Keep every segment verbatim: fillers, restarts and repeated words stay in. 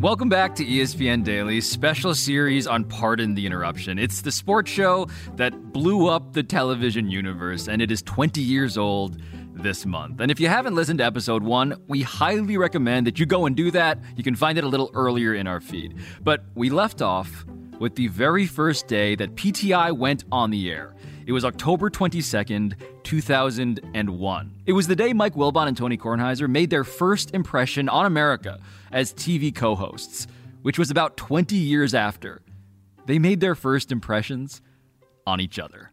Welcome back to E S P N Daily's special series on Pardon the Interruption. It's the sports show that blew up the television universe, and it is twenty years old this month. And if you haven't listened to episode one, we highly recommend that you go and do that. You can find it a little earlier in our feed. But we left off with the very first day that P T I went on the air. It was October twenty-second, two thousand one. It was the day Mike Wilbon and Tony Kornheiser made their first impression on America as T V co-hosts, which was about twenty years after they made their first impressions on each other.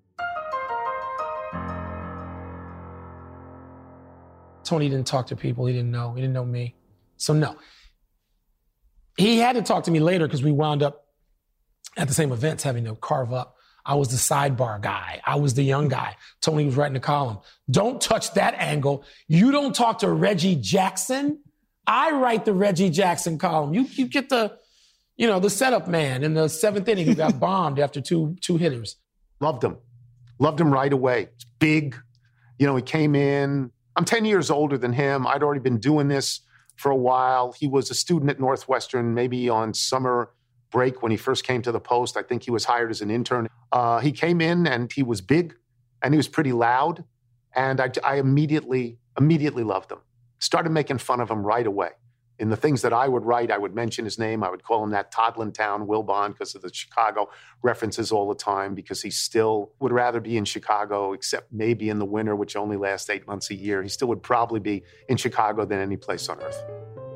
Tony didn't talk to people he didn't know. He didn't know me. So no. He had to talk to me later because we wound up at the same events having to carve up. I was the sidebar guy. I was the young guy. Tony was writing the column. Don't touch that angle. You don't talk to Reggie Jackson. I write the Reggie Jackson column. You you get the, you know, the setup man in the seventh inning who got bombed after two two hitters. Loved him. Loved him right away. It's big. You know, he came in. I'm ten years older than him. I'd already been doing this for a while. He was a student at Northwestern, maybe on summer break when he first came to the Post. I think he was hired as an intern. Uh, he came in and he was big and he was pretty loud. And I, I immediately, immediately loved him. Started making fun of him right away. In the things that I would write, I would mention his name. I would call him that Toddlin Town Wilbon because of the Chicago references all the time, because he still would rather be in Chicago, except maybe in the winter, which only lasts eight months a year. He still would probably be in Chicago than any place on earth.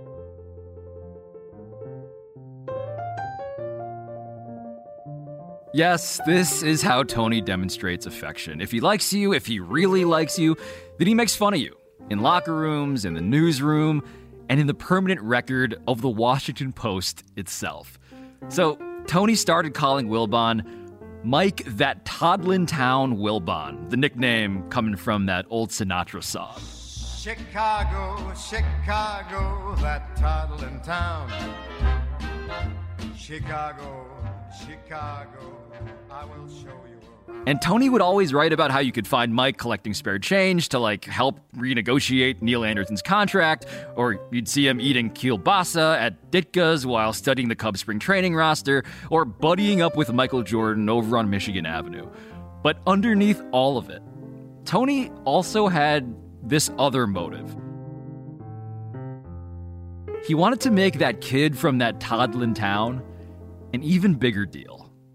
Yes, this is how Tony demonstrates affection. If he likes you, if he really likes you, then he makes fun of you. In locker rooms, in the newsroom, and in the permanent record of the Washington Post itself. So Tony started calling Wilbon Mike That Toddlin Town Wilbon, the nickname coming from that old Sinatra song. Chicago, Chicago, that toddlin' town. Chicago, Chicago, I will show you. And Tony would always write about how you could find Mike collecting spare change to, like, help renegotiate Neil Anderson's contract, or you'd see him eating kielbasa at Ditka's while studying the Cubs spring training roster, or buddying up with Michael Jordan over on Michigan Avenue. But underneath all of it, Tony also had this other motive. He wanted to make that kid from that Toddlin town an even bigger deal.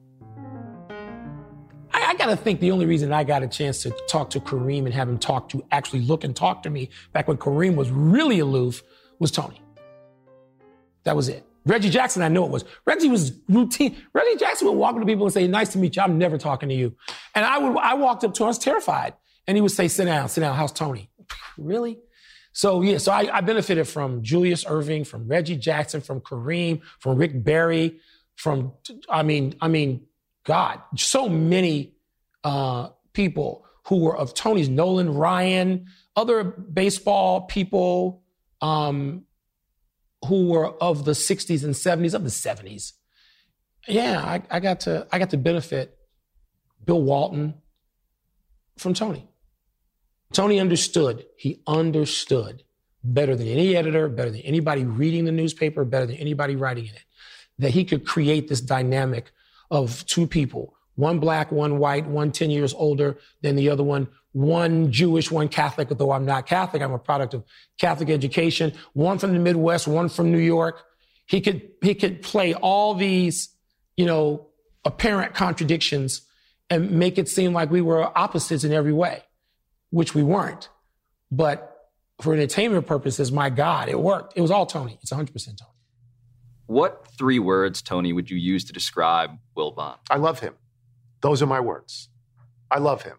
I, I got to think the only reason I got a chance to talk to Kareem and have him talk to, actually look and talk to me back when Kareem was really aloof, was Tony. That was it. Reggie Jackson, I know it was. Reggie was routine. Reggie Jackson would walk up to people and say, nice to meet you. I'm never talking to you. And I would, I walked up to him, I was terrified. And he would say, sit down, sit down. How's Tony? Really? So, yeah, so I, I benefited from Julius Erving, from Reggie Jackson, from Kareem, from Rick Barry, from, I mean, I mean, God, so many uh, people who were of Tony's, Nolan Ryan, other baseball people um, who were of the sixties and seventies, of the seventies. Yeah, I, I got to I got to benefit Bill Walton from Tony. Tony understood. He understood better than any editor, better than anybody reading the newspaper, better than anybody writing in it, that he could create this dynamic of two people, one black, one white, one ten years older than the other one, one Jewish, one Catholic, although I'm not Catholic, I'm a product of Catholic education, one from the Midwest, one from New York. He could, he could play all these, you know, apparent contradictions and make it seem like we were opposites in every way, which we weren't. But for entertainment purposes, my God, it worked. It was all Tony. It's one hundred percent Tony. What three words, Tony, would you use to describe Wilbon? I love him. Those are my words. I love him.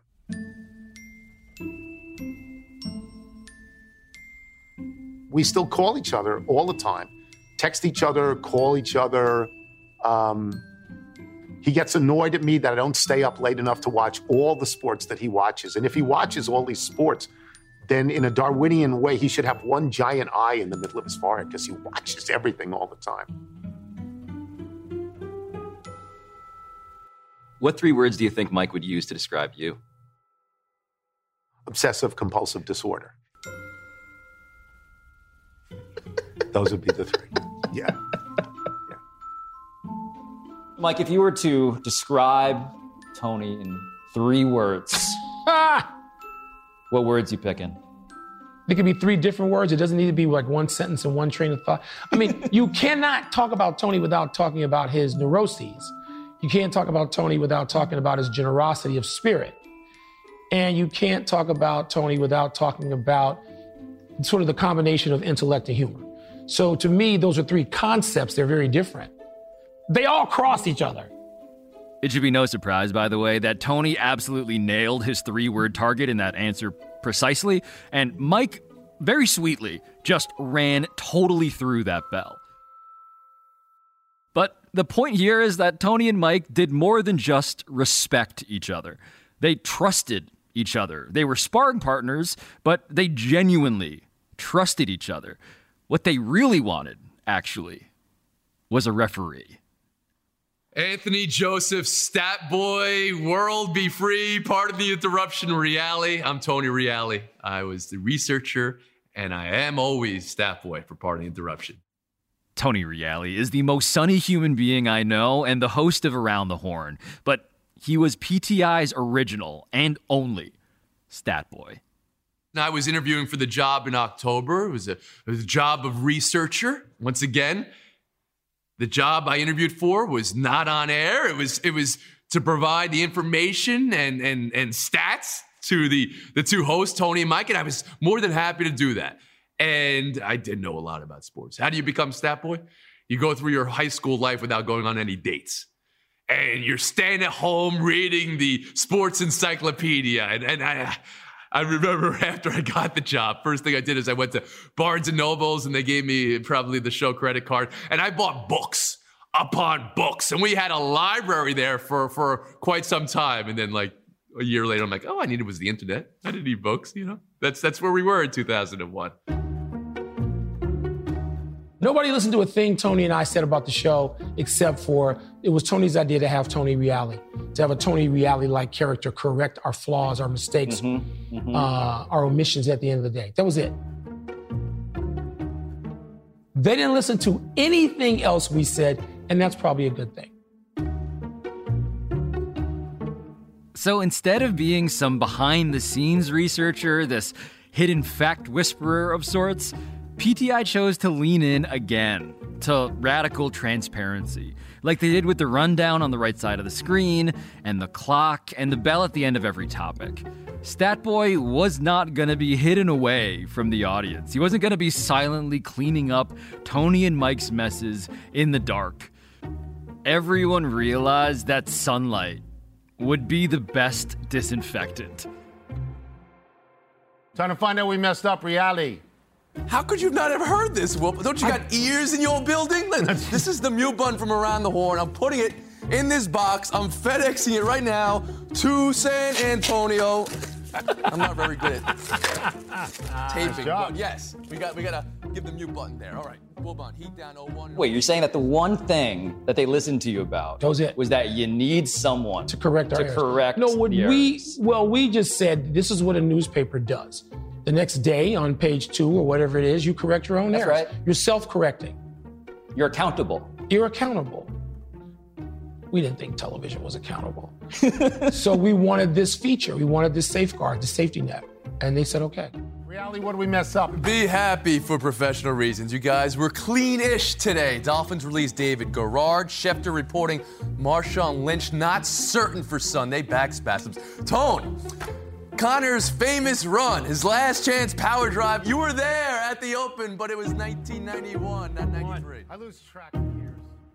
We still call each other all the time, text each other, call each other. Um, he gets annoyed at me that I don't stay up late enough to watch all the sports that he watches. And if he watches all these sports, then in a Darwinian way, he should have one giant eye in the middle of his forehead because he watches everything all the time. What three words do you think Mike would use to describe you? Obsessive compulsive disorder. Those would be the three. Yeah. Mike, if you were to describe Tony in three words, Ah! what words you picking? It could be three different words. It doesn't need to be like one sentence and one train of thought. I mean, you cannot talk about Tony without talking about his neuroses. You can't talk about Tony without talking about his generosity of spirit. And you can't talk about Tony without talking about sort of the combination of intellect and humor. So to me, those are three concepts. They're very different. They all cross each other. It should be no surprise, by the way, that Tony absolutely nailed his three-word target in that answer precisely, and Mike, very sweetly, just ran totally through that bell. But the point here is that Tony and Mike did more than just respect each other. They trusted each other. They were sparring partners, but they genuinely trusted each other. What they really wanted, actually, was a referee. Anthony Joseph, Stat Boy, World Be Free, part of the interruption, Reale. I'm Tony Reale. I was the researcher, and I am always Stat Boy for part of the interruption. Tony Reale is the most sunny human being I know and the host of Around the Horn, but he was P T I's original and only Stat Boy. I was interviewing for the job in October. It was a, it was a job of researcher. Once again, the job I interviewed for was not on air. It was it was to provide the information and and and stats to the the two hosts, Tony and Mike, and I was more than happy to do that. And I did know a lot about sports. How do you become Stat Boy? You go through your high school life without going on any dates. And you're staying at home reading the sports encyclopedia. And, and I I remember after I got the job, first thing I did is I went to Barnes and Nobles and they gave me probably the show credit card. And I bought books upon books. And we had a library there for, for quite some time. And then like a year later, I'm like, oh, I needed was the internet. I didn't need books, you know. That's, that's where we were in two thousand one. Nobody listened to a thing Tony and I said about the show except for it was Tony's idea to have Tony Reale, to have a Tony Reale-like character correct our flaws, our mistakes, mm-hmm, mm-hmm. Uh, our omissions at the end of the day. That was it. They didn't listen to anything else we said, and that's probably a good thing. So instead of being some behind-the-scenes researcher, this hidden fact whisperer of sorts, P T I chose to lean in again to radical transparency, like they did with the rundown on the right side of the screen, and the clock, and the bell at the end of every topic. Stat Boy was not going to be hidden away from the audience. He wasn't going to be silently cleaning up Tony and Mike's messes in the dark. Everyone realized that sunlight would be the best disinfectant. Time to find out we messed up, Reale. How could you not have heard this, Whoop? Don't you got I... ears in your building? This is the mute button from Around the Horn. I'm putting it in this box. I'm FedExing it right now to San Antonio. I'm not very good at taping, but yes, we got we gotta give the mute button there. All right, Whoop on, heat down oh one. Wait, you're saying that the one thing that they listened to you about that was, it. was that you need someone to correct our to errors. correct No, what the we errors. well, we just said this is what a newspaper does. The next day on page two or whatever it is, you correct your own That's errors. Right. You're self-correcting. You're accountable. You're accountable. We didn't think television was accountable. So we wanted this feature. We wanted this safeguard, the safety net. And they said, okay. Reale, what did we mess up? Be happy for professional reasons, you guys. We're clean-ish today. Dolphins released David Garrard. Schefter reporting Marshawn Lynch not certain for Sunday. Back spasms. Tone. Connor's famous run, his last chance power drive. You were there at the Open, but it was nineteen ninety-one, not ninety-three. I lose track of years.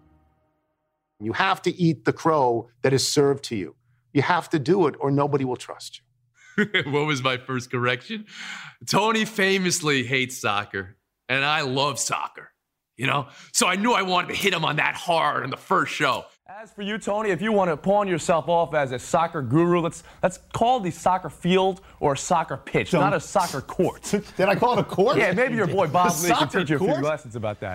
You have to eat the crow that is served to you. You have to do it or nobody will trust you. What was my first correction? Tony famously hates soccer, and I love soccer, you know? So I knew I wanted to hit him on that hard on the first show. As for you, Tony, if you want to pawn yourself off as a soccer guru, let's let's call the soccer field or a soccer pitch, Don't. not a soccer court. Did I call it a court? Yeah, maybe your boy Bob Lee can teach you a few lessons about that.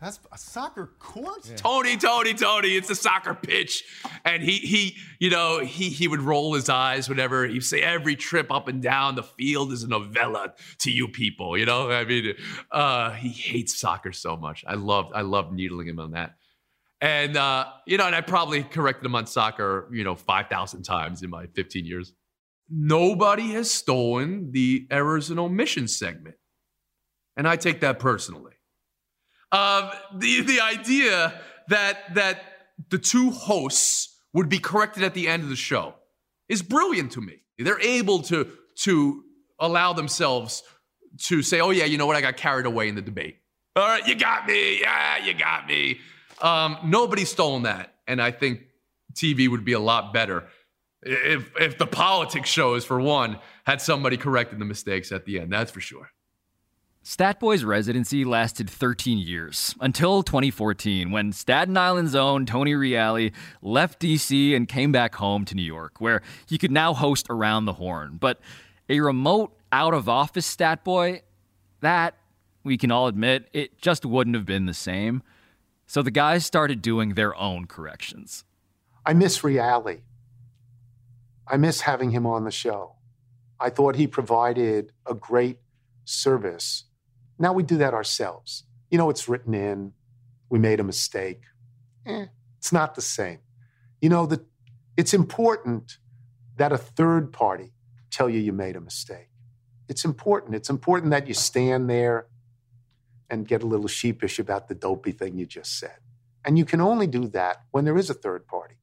That's a soccer court? Yeah. Tony, Tony, Tony, it's a soccer pitch. And he, he, you know, he he would roll his eyes whenever he'd say every trip up and down the field is a novella to you people, you know? I mean, uh, he hates soccer so much. I loved, I loved needling him on that. And, uh, you know, and I probably corrected him on soccer, you know, five thousand times in my fifteen years. Nobody has stolen the errors and omissions segment. And I take that personally. Um, the the idea that that the two hosts would be corrected at the end of the show is brilliant to me. They're able to to allow themselves to say, "Oh yeah, you know what? I got carried away in the debate. All right, you got me. Yeah, you got me." Um, nobody's stolen that, and I think T V would be a lot better if if the politics shows, for one, had somebody correcting the mistakes at the end. That's for sure. Statboy's residency lasted thirteen years, until twenty fourteen, when Staten Island's own Tony Reali left D C and came back home to New York, where he could now host Around the Horn. But a remote, out-of-office Statboy, that, we can all admit, it just wouldn't have been the same. So the guys started doing their own corrections. I miss Reali. I miss having him on the show. I thought he provided a great service. Now we do that ourselves. You know, it's written in. We made a mistake. Eh, it's not the same. You know, the, it's important that a third party tell you you made a mistake. It's important. It's important that you stand there and get a little sheepish about the dopey thing you just said. And you can only do that when there is a third party.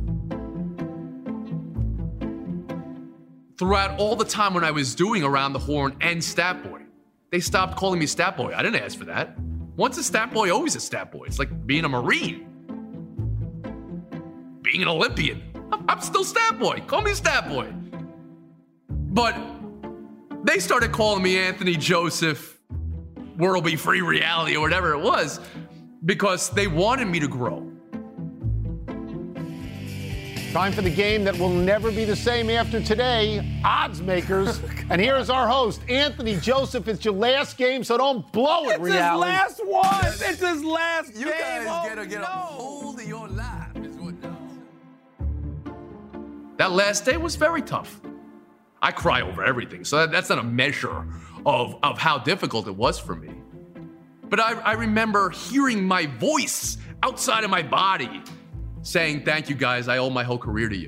Throughout all the time when I was doing Around the Horn and Statboy, they stopped calling me Statboy. I didn't ask for that. Once a Statboy, always a Statboy. It's like being a Marine, being an Olympian. I'm, I'm still Statboy. Call me Statboy. But they started calling me Anthony Joseph, World Be Free Reality, or whatever it was, because they wanted me to grow. Time for the game that will never be the same after today, Odds Makers. And here's our host, Anthony Joseph. It's your last game, so don't blow it, It's Reali. his last one. It's his last You game. guys Oh, gotta get no. a hold of your life, is what that last day was very tough. I cry over everything, so that, that's not a measure of, of how difficult it was for me. But I, I remember hearing my voice outside of my body saying, "Thank you guys, I owe my whole career to you."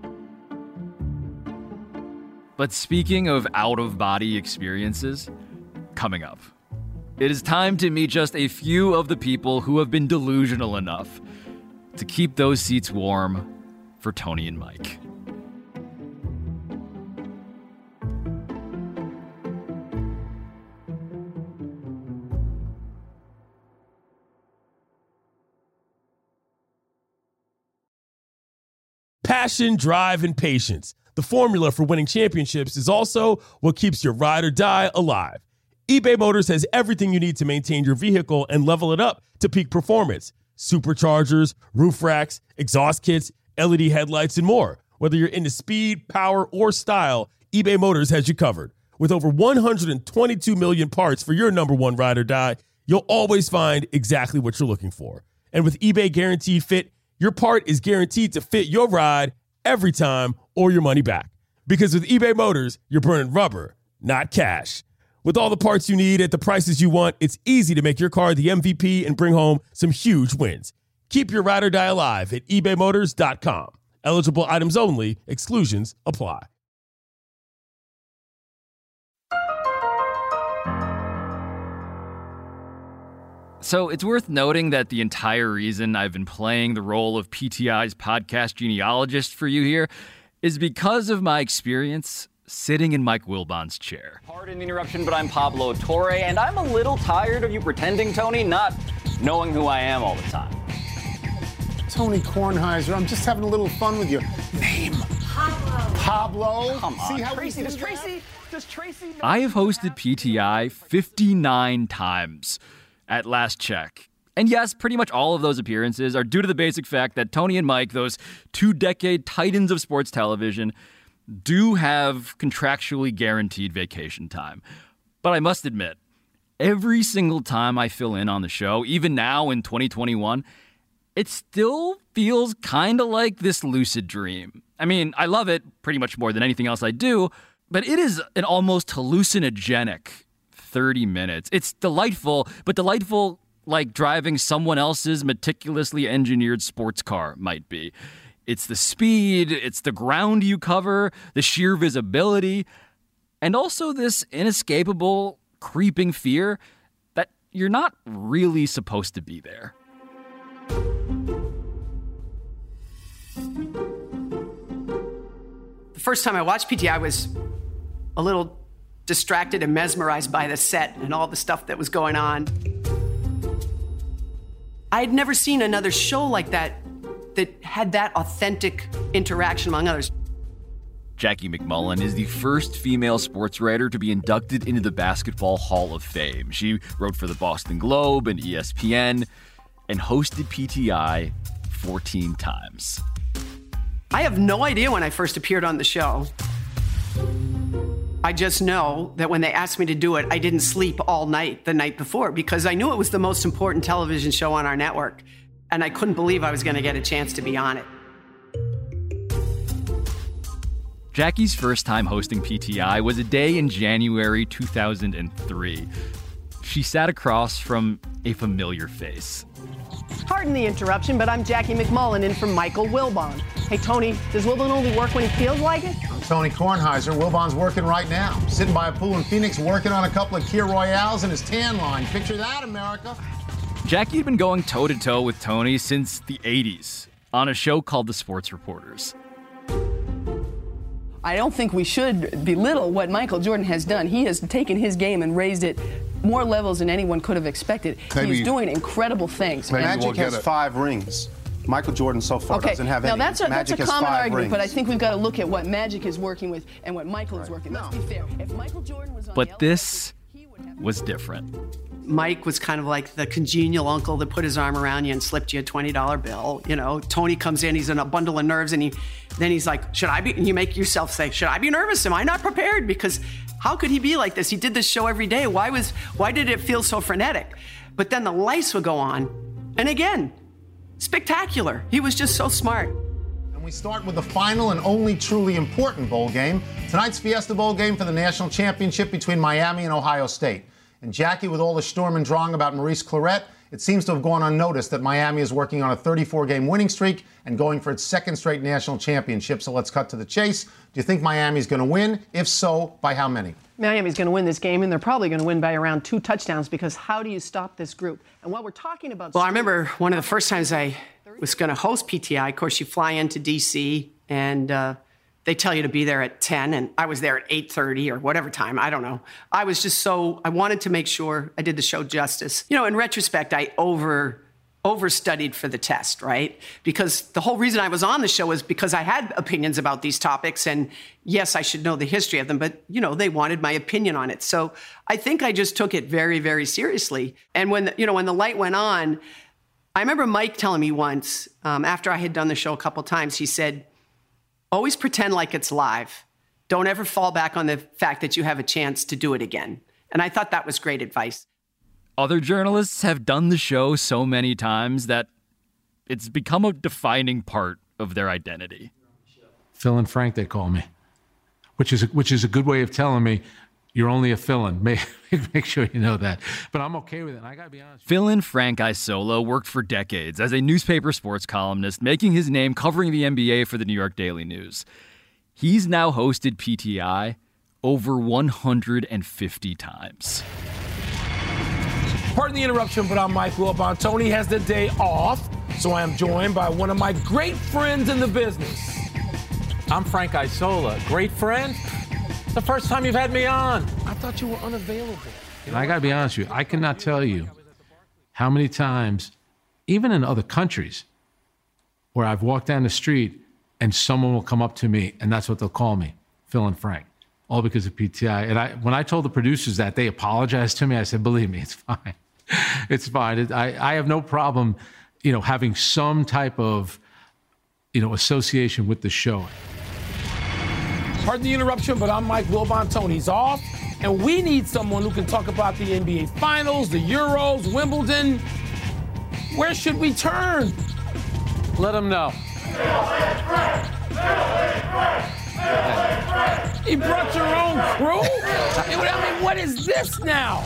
But speaking of out-of-body experiences, coming up, it is time to meet just a few of the people who have been delusional enough to keep those seats warm for Tony and Mike. Passion, drive, and patience. The formula for winning championships is also what keeps your ride or die alive. eBay Motors has everything you need to maintain your vehicle and level it up to peak performance. Superchargers, roof racks, exhaust kits, L E D headlights, and more. Whether you're into speed, power, or style, eBay Motors has you covered. With over one hundred twenty-two million parts for your number one ride or die, you'll always find exactly what you're looking for. And with eBay Guaranteed Fit, your part is guaranteed to fit your ride every time or your money back. Because with eBay Motors, you're burning rubber, not cash. With all the parts you need at the prices you want, it's easy to make your car the M V P and bring home some huge wins. Keep your ride or die alive at ebay motors dot com. Eligible items only. Exclusions apply. So it's worth noting that the entire reason I've been playing the role of P T I's podcast genealogist for you here is because of my experience sitting in Mike Wilbon's chair. Pardon the interruption, but I'm Pablo Torre, and I'm a little tired of you pretending, Tony, not knowing who I am all the time. Tony Kornheiser, I'm just having a little fun with your name. Pablo. Pablo? Come on, See how Tracy, we do does that? Tracy, does Tracy know I have hosted P T I fifty-nine times at last check. And yes, pretty much all of those appearances are due to the basic fact that Tony and Mike, those two-decade titans of sports television, do have contractually guaranteed vacation time. But I must admit, every single time I fill in on the show, even now in twenty twenty-one, it still feels kind of like this lucid dream. I mean, I love it pretty much more than anything else I do, but it is an almost hallucinogenic thirty minutes. It's delightful, but delightful like driving someone else's meticulously engineered sports car might be. It's the speed, it's the ground you cover, the sheer visibility, and also this inescapable, creeping fear that you're not really supposed to be there. The first time I watched P T I, I was a little distracted and mesmerized by the set and all the stuff that was going on. I had never seen another show like that that had that authentic interaction among others. Jackie MacMullan is the first female sports writer to be inducted into the Basketball Hall of Fame. She wrote for the Boston Globe and E S P N and hosted P T I fourteen times. I have no idea when I first appeared on the show. I just know that when they asked me to do it, I didn't sleep all night the night before because I knew it was the most important television show on our network, and I couldn't believe I was going to get a chance to be on it. Jackie's first time hosting P T I was a day in January two thousand three. She sat across from a familiar face. Pardon the interruption, but I'm Jackie MacMullan in for Michael Wilbon. Hey, Tony, does Wilbon only work when he feels like it? I'm Tony Kornheiser. Wilbon's working right now. Sitting by a pool in Phoenix, working on a couple of Kia Royales in his tan line. Picture that, America. Jackie had been going toe-to-toe with Tony since the eighties on a show called The Sports Reporters. I don't think we should belittle what Michael Jordan has done. He has taken his game and raised it more levels than anyone could have expected. Maybe, He's doing incredible things. Magic has get five rings. Michael Jordan so far okay. doesn't have now any. Now that's a, that's a common argument, rings. but I think we've got to look at what Magic is working with and what Michael right. is working with. Let's be fair. If Michael Jordan was on But this was different. Mike was kind of like the congenial uncle that put his arm around you and slipped you a twenty dollar bill. You know, Tony comes in, he's in a bundle of nerves, and he then he's like, should I be, and you make yourself say, should I be nervous? Am I not prepared? Because how could he be like this? He did this show every day. Why was, why did it feel so frenetic? But then the lights would go on, and again, spectacular. He was just so smart. And we start with the final and only truly important bowl game. Tonight's Fiesta Bowl game for the national championship between Miami and Ohio State. And Jackie, with all the storm and drang about Maurice Clarett, it seems to have gone unnoticed that Miami is working on a thirty-four game winning streak and going for its second straight national championship. So let's cut to the chase. Do you think Miami's going to win? If so, by how many? Miami's going to win this game, and they're probably going to win by around two touchdowns because how do you stop this group? And while we're talking about... Well, I remember one of the first times I was going to host P T I, of course, you fly into D C, and... Uh, They tell you to be there at ten, and I was there at eight thirty or whatever time. I don't know. I was just so, I wanted to make sure I did the show justice. You know, in retrospect, I over, overstudied for the test, right? Because the whole reason I was on the show was because I had opinions about these topics, and yes, I should know the history of them, but, you know, they wanted my opinion on it. So I think I just took it very, very seriously. And when, you know, when the light went on, I remember Mike telling me once, um, after I had done the show a couple times, he said, always pretend like it's live. Don't ever fall back on the fact that you have a chance to do it again. And I thought that was great advice. Other journalists have done the show so many times that it's become a defining part of their identity. Phil and Frank, they call me, which is a, which is a good way of telling me you're only a fill-in. Make, make sure you know that. But I'm okay with it. And I got to be honest. Phil-in Frank Isola worked for decades as a newspaper sports columnist, making his name covering the N B A for the New York Daily News. He's now hosted P T I over one hundred fifty times. Pardon the interruption, but I'm Mike Wilbon. Tony has the day off, so I am joined by one of my great friends in the business. I'm Frank Isola. Great friend? It's the first time you've had me on. I thought you were unavailable. And I got to be honest with you, I cannot tell you how many times, even in other countries, where I've walked down the street and someone will come up to me and that's what they'll call me, Phil and Frank, all because of P T I. And I, when I told the producers that, they apologized to me. I said, believe me, it's fine. It's fine. It, I, I have no problem, you know, having some type of, you know, association with the show. Pardon the interruption, but I'm Mike Wilbon. Tony's off, And we need someone who can talk about the N B A Finals, the Euros, Wimbledon. Where should we turn? Let them know. You brought your own crew? I mean, what is this now?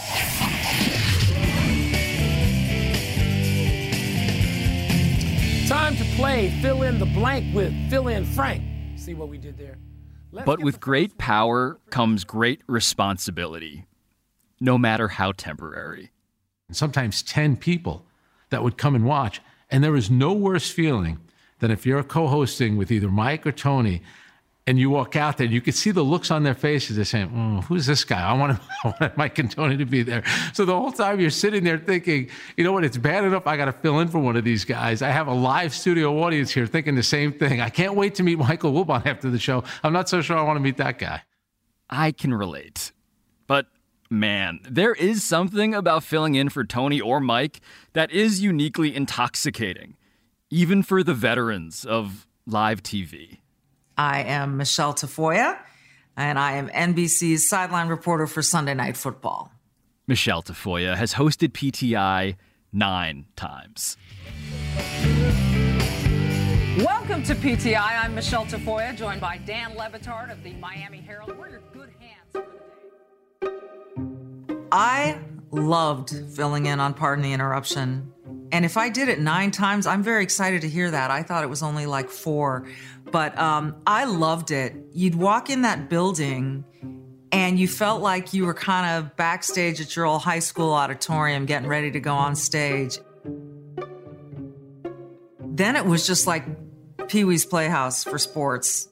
Time to play Fill in the Blank with Fill in Frank. See what we did there? Let's but with great power comes great responsibility, no matter how temporary. Sometimes ten people that would come and watch, and there is no worse feeling than if you're co-hosting with either Mike or Tony, and you walk out there, you can see the looks on their faces. They're saying, oh, who's this guy? I want, I want Mike and Tony to be there. So the whole time you're sitting there thinking, you know what, it's bad enough I got to fill in for one of these guys. I have a live studio audience here thinking the same thing. I can't wait to meet Michael Wilbon after the show. I'm not so sure I want to meet that guy. I can relate. But man, there is something about filling in for Tony or Mike that is uniquely intoxicating, even for the veterans of live T V. I am Michelle Tafoya, and I am N B C's sideline reporter for Sunday Night Football. Michelle Tafoya has hosted P T I nine times. Welcome to P T I. I'm Michelle Tafoya, joined by Dan Le Batard of the Miami Herald. We're in your good hands for the day. I loved filling in on Pardon the Interruption. And if I did it nine times, I'm very excited to hear that. I thought it was only like four. But um, I loved it. You'd walk in that building and you felt like you were kind of backstage at your old high school auditorium getting ready to go on stage. Then it was just like Pee-wee's Playhouse for sports.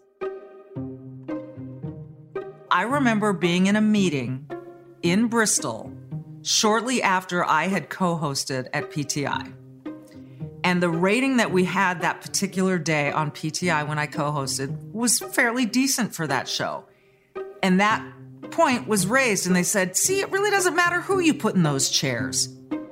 I remember being in a meeting in Bristol shortly after I had co-hosted at P T I. And the rating that we had that particular day on P T I when I co-hosted was fairly decent for that show. And that point was raised and they said, see, it really doesn't matter who you put in those chairs.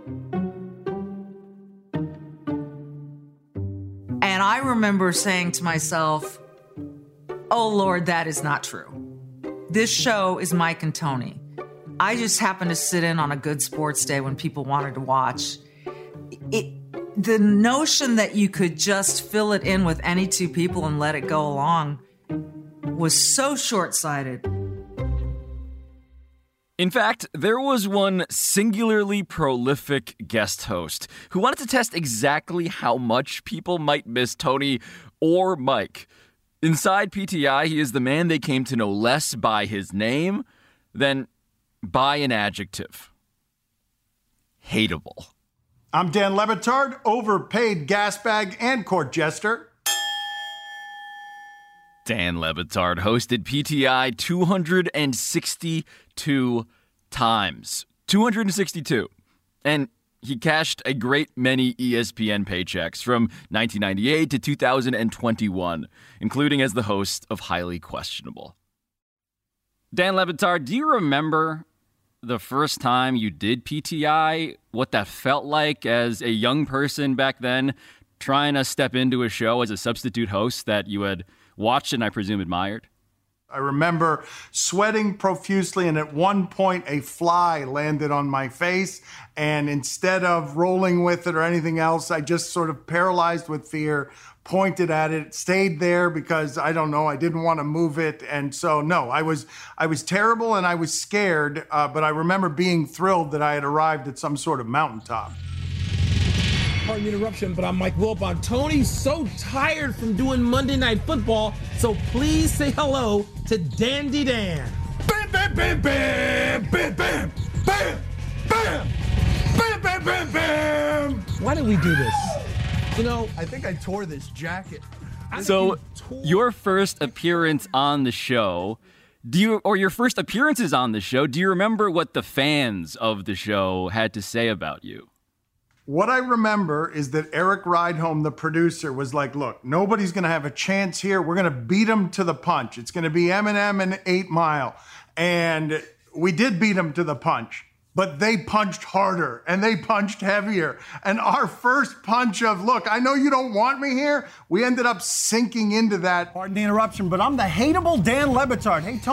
And I remember saying to myself, oh Lord, that is not true. This show is Mike and Tony. I just happened to sit in on a good sports day when people wanted to watch. It, the notion that you could just fill it in with any two people and let it go along was so short-sighted. In fact, there was one singularly prolific guest host who wanted to test exactly how much people might miss Tony or Mike. Inside P T I, he is the man they came to know less by his name than by an adjective. Hateable. I'm Dan Le Batard, overpaid gasbag and court jester. Dan Le Batard hosted P T I two hundred sixty-two times. two hundred sixty-two. And he cashed a great many E S P N paychecks from nineteen ninety-eight to two thousand twenty-one, including as the host of Highly Questionable. Dan Le Batard, do you remember the first time you did P T I, what that felt like as a young person back then, trying to step into a show as a substitute host that you had watched and I presume admired? I remember sweating profusely, and at one point a fly landed on my face, and instead of rolling with it or anything else, I just sort of paralyzed with fear, pointed at it, stayed there because, I don't know, I didn't want to move it. And so, no, I was I was terrible and I was scared, uh, but I remember being thrilled that I had arrived at some sort of mountaintop. Pardon the interruption, but I'm Mike Wilbon. Tony's so tired from doing Monday Night Football, so please say hello to Dandy Dan. Bam, bam, bam, bam, bam, bam, bam, bam, bam, bam, bam, bam. Why did we do this? You know, I think I tore this jacket. So, your first appearance on the show, do you, or your first appearances on the show, do you remember what the fans of the show had to say about you? What I remember is that Eric Rydholm, the producer, was like, look, nobody's going to have a chance here. We're going to beat them to the punch. It's going to be Eminem and eight mile. And we did beat them to the punch. But they punched harder and they punched heavier. And our first punch of, look, I know you don't want me here, we ended up sinking into that. Pardon the interruption, but I'm the hateable Dan Le Batard. Hey, Tony,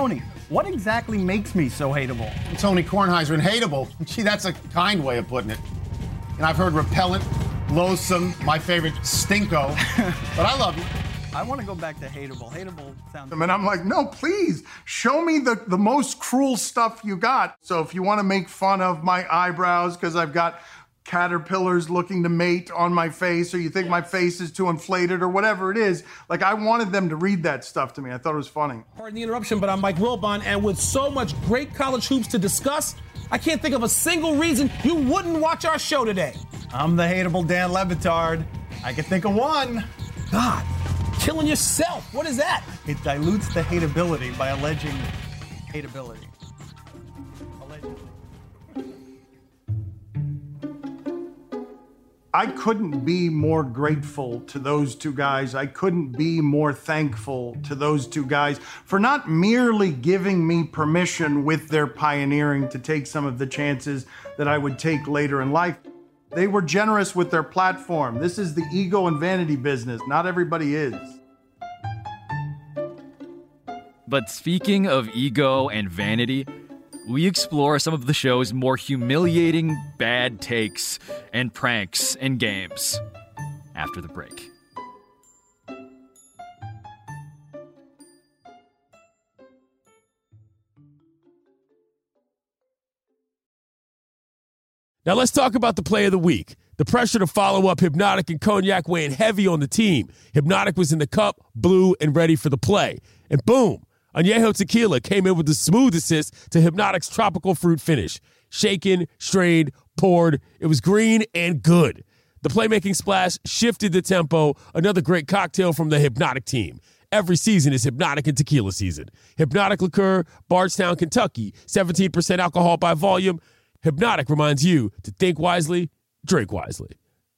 What exactly makes me so hateable? Tony Kornheiser and hateable. Gee, that's a kind way of putting it. And I've heard repellent, loathsome, my favorite, stinko. But I love you. I want to go back to hateable. Hateable sounds... And I'm like, no, please, show me the, the most cruel stuff you got. So if you want to make fun of my eyebrows because I've got caterpillars looking to mate on my face, or you think my face is too inflated, or whatever it is, like, I wanted them to read that stuff to me. I thought it was funny. Pardon the interruption, but I'm Mike Wilbon, and with so much great college hoops to discuss, I can't think of a single reason you wouldn't watch our show today. I'm the hateable Dan Le Batard. I can think of one. God, killing yourself. What is that? It dilutes the hateability by alleging hateability. Allegedly. I couldn't be more grateful to those two guys. I couldn't be more thankful to those two guys for not merely giving me permission with their pioneering to take some of the chances that I would take later in life. They were generous with their platform. This is the ego and vanity business. Not everybody is. But speaking of ego and vanity, we explore some of the show's more humiliating bad takes and pranks and games after the break. Now let's talk about the play of the week. The pressure to follow up Hypnotic and Cognac weighing heavy on the team. Hypnotic was in the cup, blue, and ready for the play. And boom, Añejo Tequila came in with the smooth assist to Hypnotic's tropical fruit finish. Shaken, strained, poured. It was green and good. The playmaking splash shifted the tempo. Another great cocktail from the Hypnotic team. Every season is Hypnotic and Tequila season. Hypnotic Liqueur, Bardstown, Kentucky. seventeen percent alcohol by volume. Hypnotic reminds you to think wisely, drink wisely.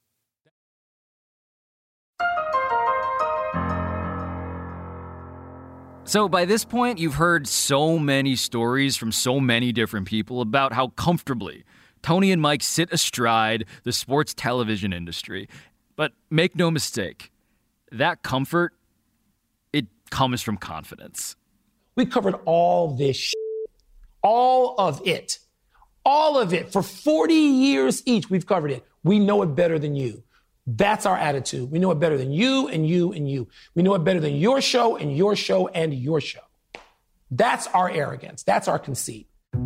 So by this point, you've heard so many stories from so many different people about how comfortably Tony and Mike sit astride the sports television industry. But make no mistake, that comfort, it comes from confidence. We covered all this shit. All of it. All of it. For forty years each, we've covered it. We know it better than you. That's our attitude. We know it better than you and you and you. We know it better than your show and your show and your show. That's our arrogance. That's our conceit.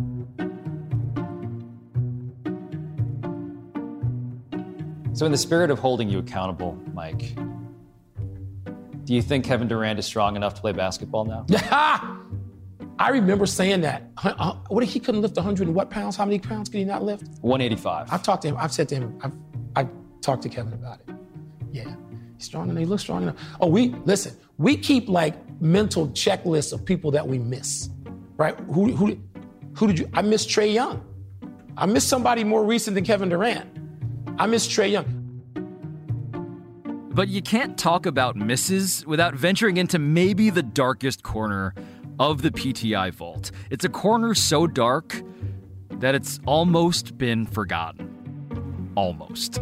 So in the spirit of holding you accountable, Mike, do you think Kevin Durant is strong enough to play basketball now? I remember saying that. Uh, what he couldn't lift one hundred and what pounds? How many pounds could he not lift? one eighty-five. I've talked to him. I've said to him, I've, I've talked to Kevin about it. Yeah, he's strong enough. He looks strong enough. Oh, we, listen, we keep like mental checklists of people that we miss, right? Who, who, who did you, I miss Trae Young. I miss somebody more recent than Kevin Durant. I miss Trae Young. But you can't talk about misses without venturing into maybe the darkest corner of the P T I vault. It's a corner so dark that it's almost been forgotten. Almost.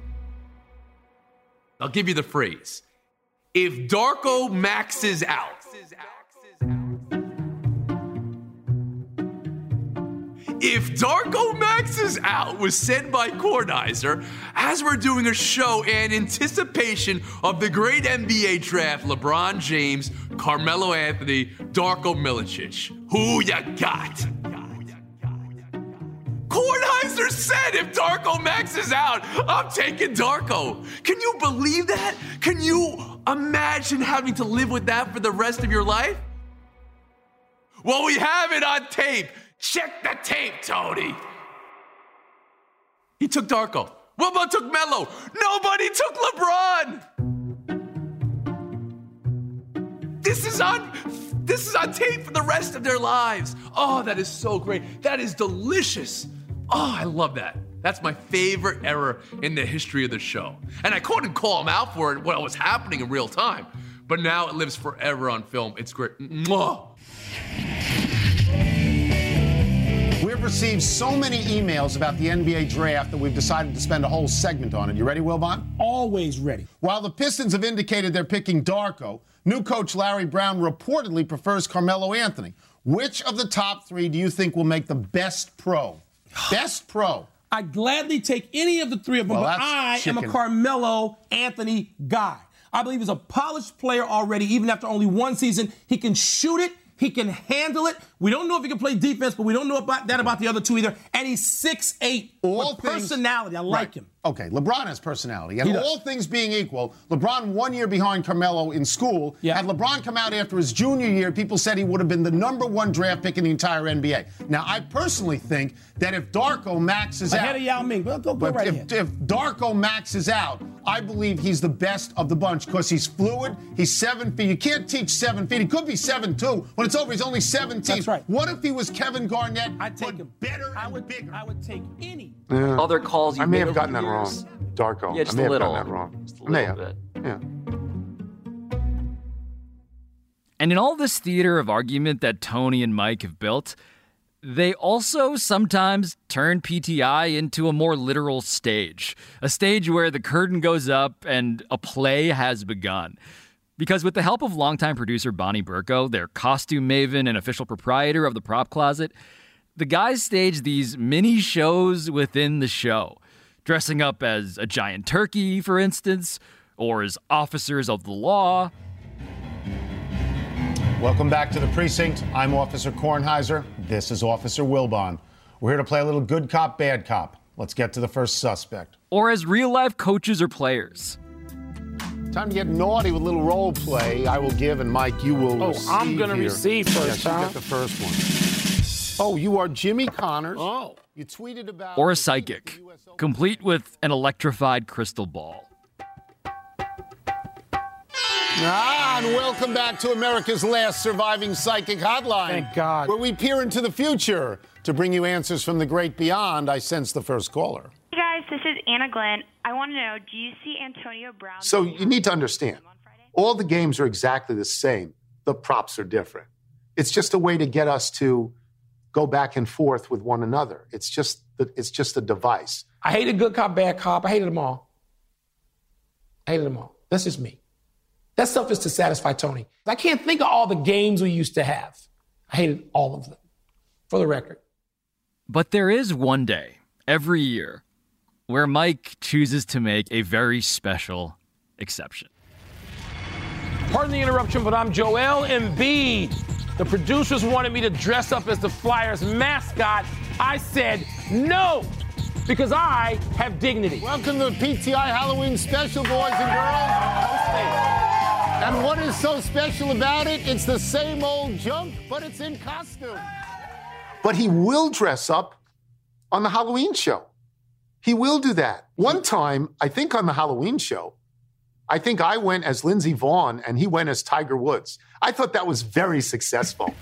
I'll give you the phrase. If Darko maxes out. If Darko maxes out was said by Kornheiser as we're doing a show in anticipation of the great N B A draft, LeBron James, Carmelo Anthony, Darko Milicic. Who ya got? Kornheiser said if Darko maxes out, I'm taking Darko. Can you believe that? Can you imagine having to live with that for the rest of your life? Well, we have it on tape. Check the tape, Tony. He took Darko. Wilbon took Melo. Nobody took LeBron. This is on this is on tape for the rest of their lives. Oh, that is so great. That is delicious. Oh, I love that. That's my favorite error in the history of the show. And I couldn't call him out for it when it was happening in real time. But now it lives forever on film. It's great. Mwah. We've received so many emails about the N B A draft that we've decided to spend a whole segment on it. You ready, Wilbon? Always ready. While the Pistons have indicated they're picking Darko, new coach Larry Brown reportedly prefers Carmelo Anthony. Which of the top three do you think will make the best pro? Best pro. I'd gladly take any of the three of them, Well, but that's I am a chicken. Carmelo Anthony guy. I believe he's a polished player already, even after only one season. He can shoot it. He can handle it. We don't know if he can play defense, but we don't know about that about the other two either. And he's six eight. All with things- personality. I like Right. him. Okay, LeBron has personality. And He does. all things being equal, LeBron one year behind Carmelo in school. Had LeBron come out after his junior year, people said he would have been the number one draft pick in the entire N B A. Now, I personally think that if Darko maxes Ahead out... of Yao Ming. Go, go, go But right if, ahead. if Darko maxes out, I believe he's the best of the bunch because he's fluid. He's seven feet. You can't teach seven feet. He could be seven two. When it's over, he's only seventeen. That's right. What if he was Kevin Garnett? I'd take him. Better I would, bigger. I would take any. Yeah. Other calls you I may made have gotten over that the wrong. years? Darko. Yeah, just I may a have little. gotten that wrong. Just a I may little have. bit. Yeah. And in all this theater of argument that Tony and Mike have built, they also sometimes turn P T I into a more literal stage, a stage where the curtain goes up and a play has begun. Because with the help of longtime producer Bonnie Burko, their costume maven and official proprietor of the Prop Closet, the guys stage these mini shows within the show, dressing up as a giant turkey, for instance, or as officers of the law. Welcome back to the precinct. I'm Officer Kornheiser. This is Officer Wilbon. We're here to play a little good cop, bad cop. Let's get to the first suspect. Or as real-life coaches or players. Time to get naughty with a little role play. I will give, and Mike, you will Oh, receive I'm gonna here. receive first, Yes, you huh? get the first one. Oh, you are Jimmy Connors. Oh. You tweeted about... Or a psychic, complete with an electrified crystal ball. Ah, and welcome back to America's last surviving psychic hotline. Thank God. Where we peer into the future to bring you answers from the great beyond. I sense the first caller. Hey guys, this is Anna Glenn. I want to know, do you see Antonio Brown? So you need to understand, all the games are exactly the same. The props are different. It's just a way to get us to go back and forth with one another. It's just the, it's just a device. I hated good cop, bad cop. I hated them all. I hated them all. That's just me. That stuff is to satisfy Tony. I can't think of all the games we used to have. I hated all of them, for the record. But there is one day, every year, where Mike chooses to make a very special exception. Pardon the interruption, but I'm Joel Embiid. The producers wanted me to dress up as the Flyers mascot. I said no, because I have dignity. Welcome to the P T I Halloween special, boys and girls. And what is so special about it? It's the same old junk, but it's in costume. But he will dress up on the Halloween show. He will do that. One time, I think on the Halloween show, I think I went as Lindsey Vonn and he went as Tiger Woods. I thought that was very successful.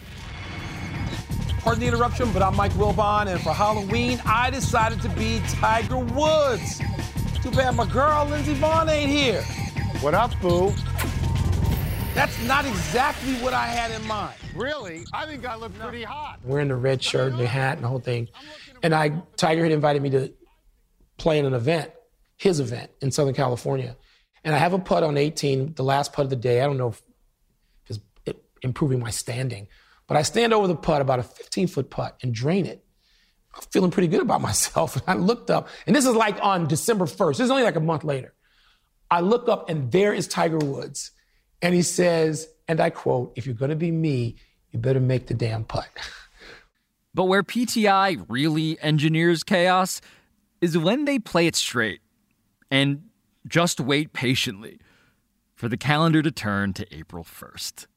Pardon the interruption, but I'm Mike Wilbon, and for Halloween, I decided to be Tiger Woods. Too bad my girl, Lindsey Vonn, ain't here. What up, boo? That's not exactly what I had in mind. Really? I think I look pretty hot. Wearing the red shirt and the hat and the whole thing. And I, Tiger had invited me to play in an event, his event in Southern California. And I have a putt on eighteen, the last putt of the day. I don't know if it's it, improving my standing, but I stand over the putt, about a fifteen-foot putt, and drain it. I'm feeling pretty good about myself. And I looked up, and this is like on December first. This is only like a month later. I look up, and there is Tiger Woods. And he says, and I quote, "If you're going to be me, you better make the damn putt." But where P T I really engineers chaos is when they play it straight and just wait patiently for the calendar to turn to April first.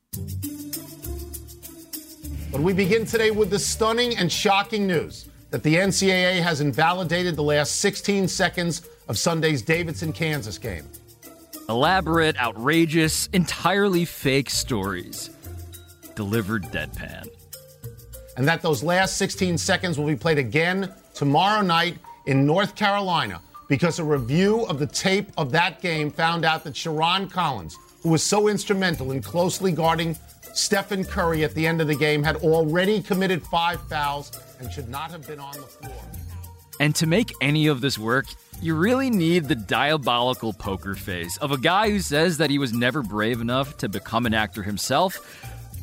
But we begin today with the stunning and shocking news that the N C double A has invalidated the last sixteen seconds of Sunday's Davidson, Kansas game. Elaborate, outrageous, entirely fake stories delivered deadpan. And that those last sixteen seconds will be played again tomorrow night in North Carolina because a review of the tape of that game found out that Sharon Collins, who was so instrumental in closely guarding Stephen Curry at the end of the game, had already committed five fouls and should not have been on the floor. And to make any of this work, you really need the diabolical poker face of a guy who says that he was never brave enough to become an actor himself,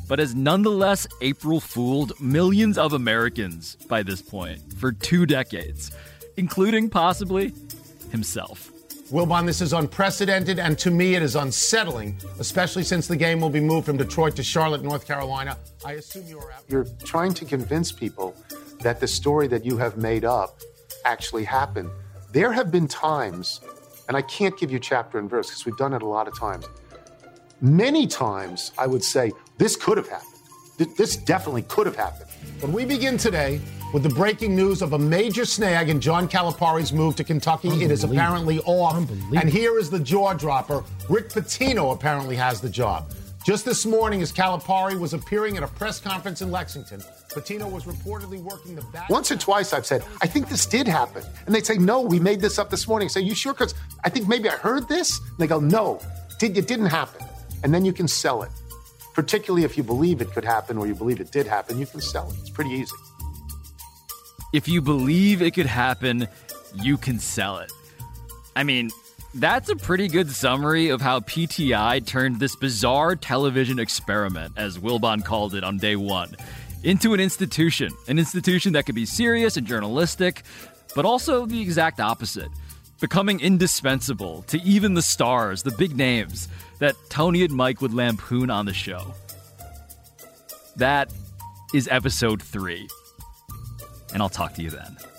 but has nonetheless April fooled millions of Americans by this point for two decades, including possibly himself. Wilbon, this is unprecedented, and to me it is unsettling, especially since the game will be moved from Detroit to Charlotte, North Carolina. I assume you're out. You're trying to convince people that the story that you have made up actually happened. There have been times, and I can't give you chapter and verse because we've done it a lot of times. Many times I would say, this could have happened. This definitely could have happened. But we begin today with the breaking news of a major snag in John Calipari's move to Kentucky. It is apparently off. And here is the jaw dropper. Rick Pitino apparently has the job. Just this morning, as Calipari was appearing at a press conference in Lexington, Pitino was reportedly working the back. Once or twice I've said, I think this did happen. And they'd say, no, we made this up this morning. I say, you sure? Because I think maybe I heard this. And they go, no, it didn't happen. And then you can sell it. Particularly if you believe it could happen or you believe it did happen, you can sell it. It's pretty easy. If you believe it could happen, you can sell it. I mean, that's a pretty good summary of how P T I turned this bizarre television experiment, as Wilbon called it on day one, into an institution. An institution that could be serious and journalistic, but also the exact opposite. Becoming indispensable to even the stars, the big names, that Tony and Mike would lampoon on the show. That is episode three. And I'll talk to you then.